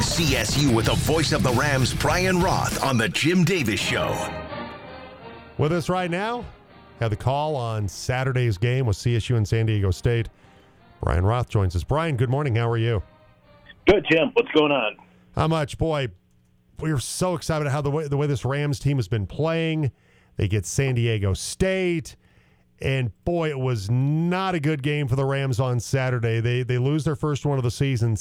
CSU with the voice of the Rams, Brian Roth, on the Jim Davis Show. With us right now, had the call on Saturday's game with CSU and San Diego State. Brian Roth joins us. Brian, good morning. How are you? Good, Jim. What's going on? How much? Boy, we were so excited how the way this Rams team has been playing. They get San Diego State. And, boy, it was not a good game for the Rams on Saturday. They lose their first one of the season,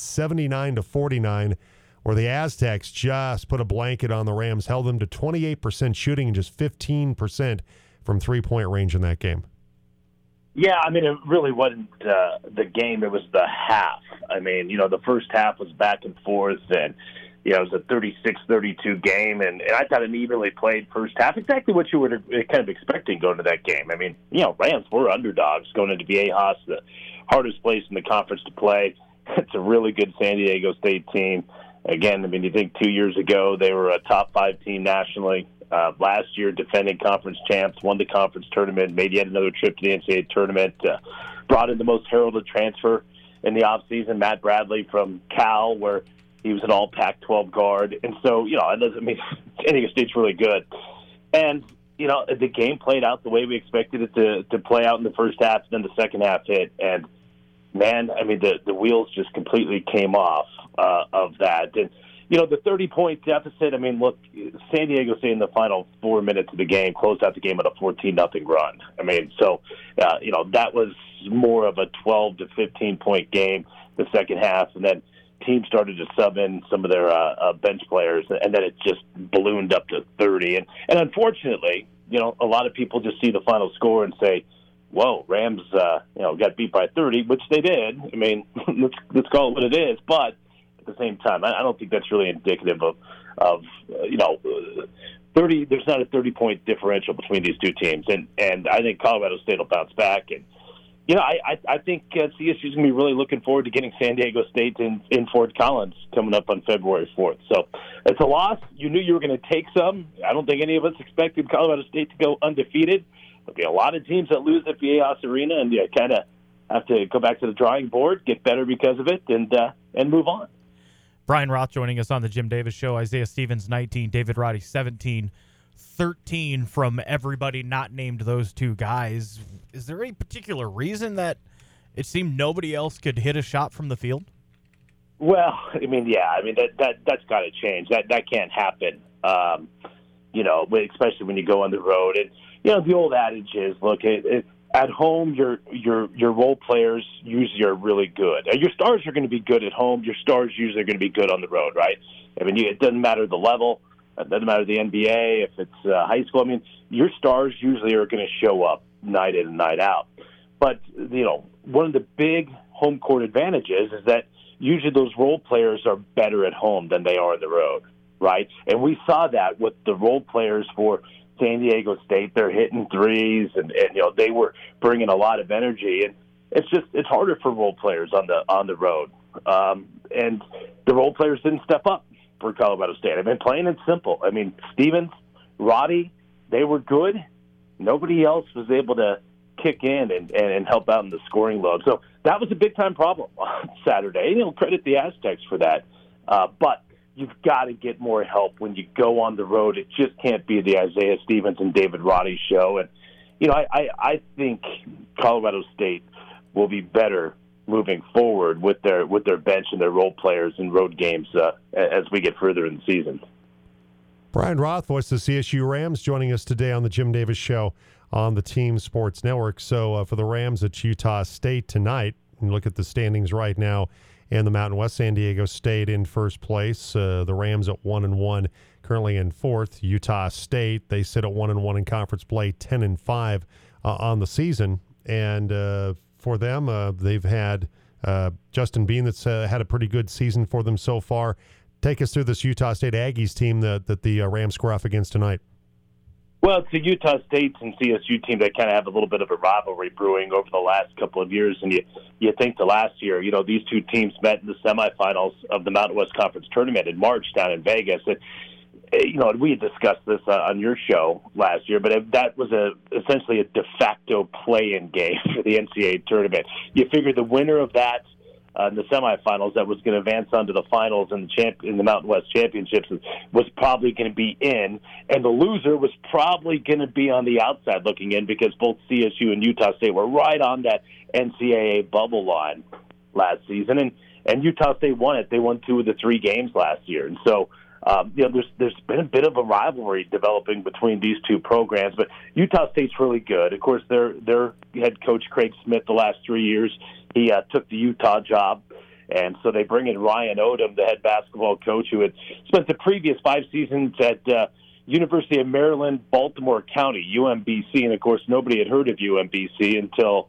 79-49, where the Aztecs just put a blanket on the Rams, held them to 28% shooting and just 15% from three-point range in that game. Yeah, I mean, it really wasn't the game. It was the half. I mean, the first half was back and forth, and it was a 36-32 game, and I thought an evenly played first half. Exactly what you were kind of expecting going to that game. I mean, Rams were underdogs going into Viejas, the hardest place in the conference to play. It's a really good San Diego State team. Again, I mean, you think 2 years ago they were a top 5 team nationally. Last year, defending conference champs, won the conference tournament, made yet another trip to the NCAA tournament, brought in the most heralded transfer in the offseason, Matt Bradley from Cal, where he was an all Pac-12 guard. And so, it doesn't mean San Diego State's really good. And, the game played out the way we expected it to play out in the first half, then the second half hit. And, man, I mean, the wheels just completely came off of that. And, the 30-point deficit, I mean, look, San Diego State in the final 4 minutes of the game closed out the game at a 14-0 run. I mean, so, that was more of a 12 to 15-point game the second half. And then teams started to sub in some of their bench players, and then it just ballooned up to 30. And unfortunately, a lot of people just see the final score and say, whoa, Rams, got beat by 30, which they did. I mean, let's call it what it is. But at the same time, I don't think that's really indicative of 30. There's not a 30-point differential between these two teams, and I think Colorado State will bounce back. And I think CSU is going to be really looking forward to getting San Diego State in Fort Collins coming up on February 4th. So it's a loss. You knew you were going to take some. I don't think any of us expected Colorado State to go undefeated. There'll be a lot of teams that lose at Viejas Arena, and you kind of have to go back to the drawing board, get better because of it, and move on. Brian Roth joining us on the Jim Davis Show. Isaiah Stevens, 19. David Roddy, 17. 13 from everybody not named those two guys. Is there any particular reason that it seemed nobody else could hit a shot from the field? Well, I mean, yeah. I mean, that's got to change. That can't happen, especially when you go on the road. And, the old adage is, look, at home, your role players usually are really good. Your stars are going to be good at home. Your stars usually are going to be good on the road, right? I mean, it doesn't matter the level. It doesn't matter the NBA, if it's high school. I mean, your stars usually are going to show up night in and night out. But, one of the big home court advantages is that usually those role players are better at home than they are on the road, right? And we saw that with the role players for San Diego State. They're hitting threes, and they were bringing a lot of energy. And it's harder for role players on the road. And the role players didn't step up for Colorado State. I mean, plain and simple. I mean, Stevens, Roddy, they were good. Nobody else was able to kick in and help out in the scoring load. So that was a big-time problem on Saturday. Credit the Aztecs for that. But you've got to get more help when you go on the road. It just can't be the Isaiah Stevens and David Roddy show. And, I think Colorado State will be better moving forward with their bench and their role players in road games as we get further in the season. Brian Roth, voice of the CSU Rams, joining us today on the Jim Davis Show on the Team Sports Network. So for the Rams, it's Utah State tonight. And look at the standings right now in the Mountain West. San Diego State in first place. The Rams at 1-1, currently in fourth. Utah State, they sit at 1-1 in conference play, 10-5 on the season. And for them, they've had Justin Bean that's had a pretty good season for them so far. Take us through this Utah State Aggies team that the Rams square off against tonight. Well, it's the Utah State and CSU team that kind of have a little bit of a rivalry brewing over the last couple of years. And you think the last year, these two teams met in the semifinals of the Mountain West Conference Tournament in March down in Vegas. And, we had discussed this on your show last year, but that was essentially a de facto play-in game for the NCAA tournament. You figure the winner of that in the semifinals that was going to advance on to the finals in the Mountain West Championships was probably going to be in, and the loser was probably going to be on the outside looking in because both CSU and Utah State were right on that NCAA bubble line last season, and Utah State won it. They won 2 of the 3 games last year, and so there's been a bit of a rivalry developing between these two programs, but Utah State's really good. Of course, their head coach Craig Smith the last 3 years, he took the Utah job, and so they bring in Ryan Odom, the head basketball coach, who had spent the previous 5 seasons at University of Maryland, Baltimore County, UMBC, and of course nobody had heard of UMBC until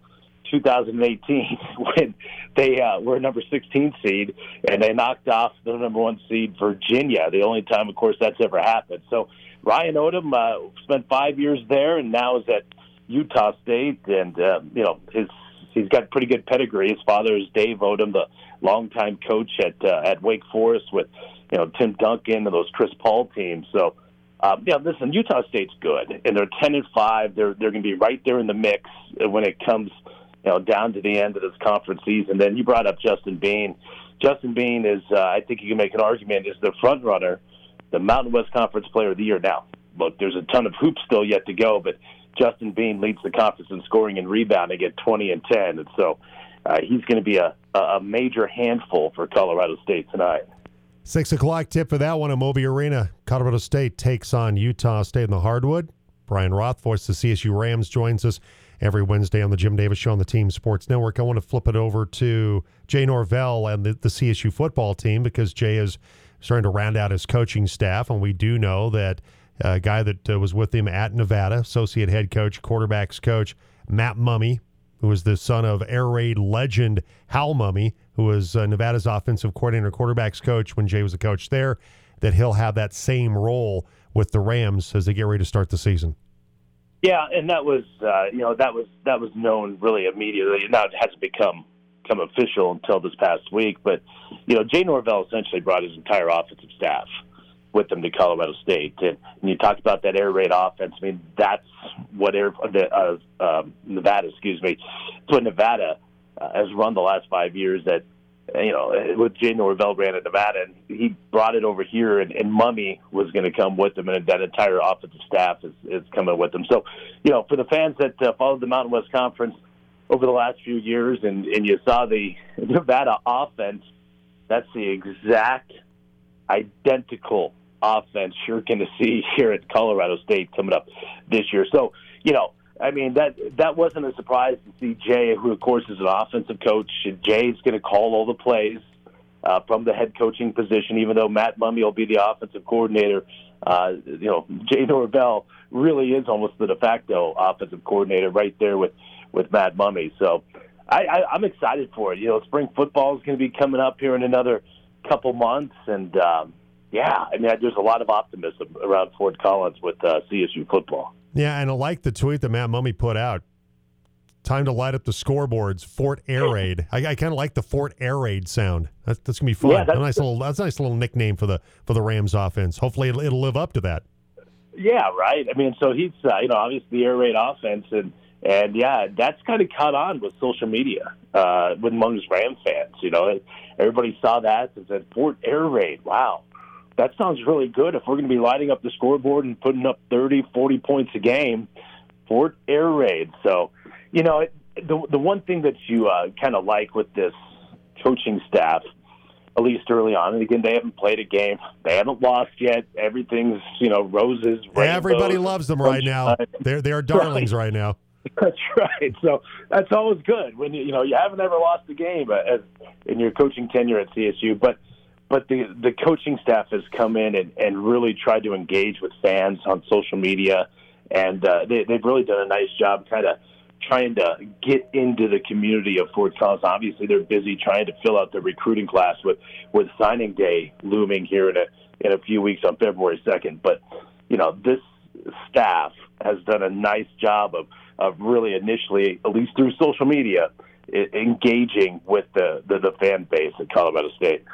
2018 when they were a number 16 seed, and they knocked off the number 1 seed Virginia, the only time, of course, that's ever happened. So Ryan Odom spent 5 years there and now is at Utah State, and he's got pretty good pedigree. His father is Dave Odom, the longtime coach at Wake Forest with Tim Duncan and those Chris Paul teams. So listen, Utah State's good, and they're 10-5. They're going to be right there in the mix when it comes down to the end of this conference season. Then you brought up Justin Bean. Justin Bean is, I think you can make an argument, is the front runner, the Mountain West Conference Player of the Year. Now, look, there's a ton of hoops still yet to go, but Justin Bean leads the conference in scoring and rebounding at 20 and 10, and so he's going to be a major handful for Colorado State tonight. 6 o'clock tip for that one at Moby Arena. Colorado State takes on Utah State in the hardwood. Brian Roth, voice of the CSU Rams, joins us every Wednesday on the Jim Davis Show on the Team Sports Network. I want to flip it over to Jay Norvell and the CSU football team because Jay is starting to round out his coaching staff, and we do know that a guy that was with him at Nevada, associate head coach, quarterbacks coach, Matt Mumme, who was the son of air raid legend Hal Mumme, who was Nevada's offensive coordinator, quarterbacks coach when Jay was a coach there, that he'll have that same role with the Rams as they get ready to start the season. Yeah, and that was that was known really immediately. Now it hasn't become official until this past week, but Jay Norvell essentially brought his entire offensive staff with them to Colorado State, and you talked about that air raid offense. I mean, that's what Nevada, It's what Nevada has run the last 5 years. That with Jay Norvell ran at Nevada, and he brought it over here, and Mumme was going to come with them, and that entire offensive staff is coming with them. So, for the fans that followed the Mountain West Conference over the last few years, and you saw the Nevada offense, that's the exact identical offense you're going to see here at Colorado State coming up this year. So, that wasn't a surprise to see Jay, who, of course, is an offensive coach. Jay's going to call all the plays from the head coaching position, even though Matt Mumme will be the offensive coordinator. Jay Norvell really is almost the de facto offensive coordinator right there with Matt Mumme. So I'm excited for it. Spring football is going to be coming up here in another couple months, and there's a lot of optimism around Fort Collins with CSU football. Yeah, and I like the tweet that Matt Mumme put out. Time to light up the scoreboards. Fort Air Raid. I kind of like the Fort Air Raid sound. That's gonna be fun. Yeah, that's a nice little nickname for the Rams offense. Hopefully, it'll live up to that. Yeah, right. I mean, so he's obviously the air raid offense, and that's kind of caught on with social media with amongst Ram fans. Everybody saw that and said Fort Air Raid. Wow. That sounds really good. If we're going to be lighting up the scoreboard and putting up 30, 40 points a game, Fort Air Raid. So, the one thing that you kind of like with this coaching staff, at least early on, and again, they haven't played a game. They haven't lost yet. Everything's, roses, rainbows. Everybody loves them right now. They are darlings right now. That's right. So that's always good when you haven't ever lost a game in your coaching tenure at CSU, but the coaching staff has come in and really tried to engage with fans on social media, and they've really done a nice job kind of trying to get into the community of Fort Collins. Obviously, they're busy trying to fill out the recruiting class with signing day looming here in a few weeks on February 2nd. But, this staff has done a nice job of really initially, at least through social media, engaging with the fan base at Colorado State.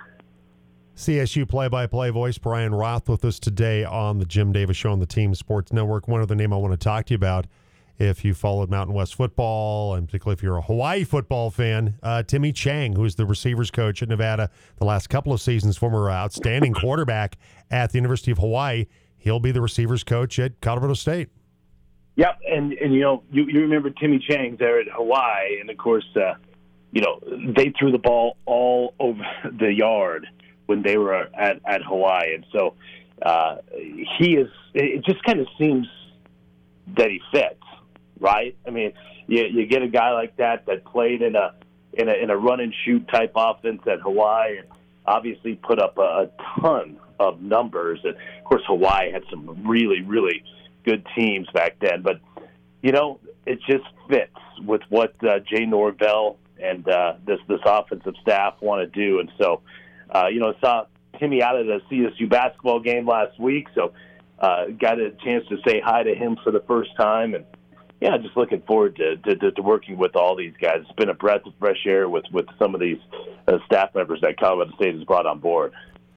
CSU play-by-play voice Brian Roth with us today on the Jim Davis Show on the Team Sports Network. One other name I want to talk to you about if you followed Mountain West football, and particularly if you're a Hawaii football fan. Timmy Chang, who's the receivers coach at Nevada the last couple of seasons, former outstanding quarterback at the University of Hawaii. He'll be the receivers coach at Colorado State. Yep, and you remember Timmy Chang there at Hawaii, and of course, they threw the ball all over the yard when they were at Hawaii, and so he is. It just kind of seems that he fits, right? I mean, you get a guy like that played in a run and shoot type offense at Hawaii, and obviously put up a ton of numbers. And of course, Hawaii had some really, really good teams back then, but it just fits with what Jay Norvell and this offensive staff want to do. And so, saw Timmy out at the CSU basketball game last week, so got a chance to say hi to him for the first time, and just looking forward to working with all these guys. It's been a breath of fresh air with some of these staff members that Colorado State has brought on board.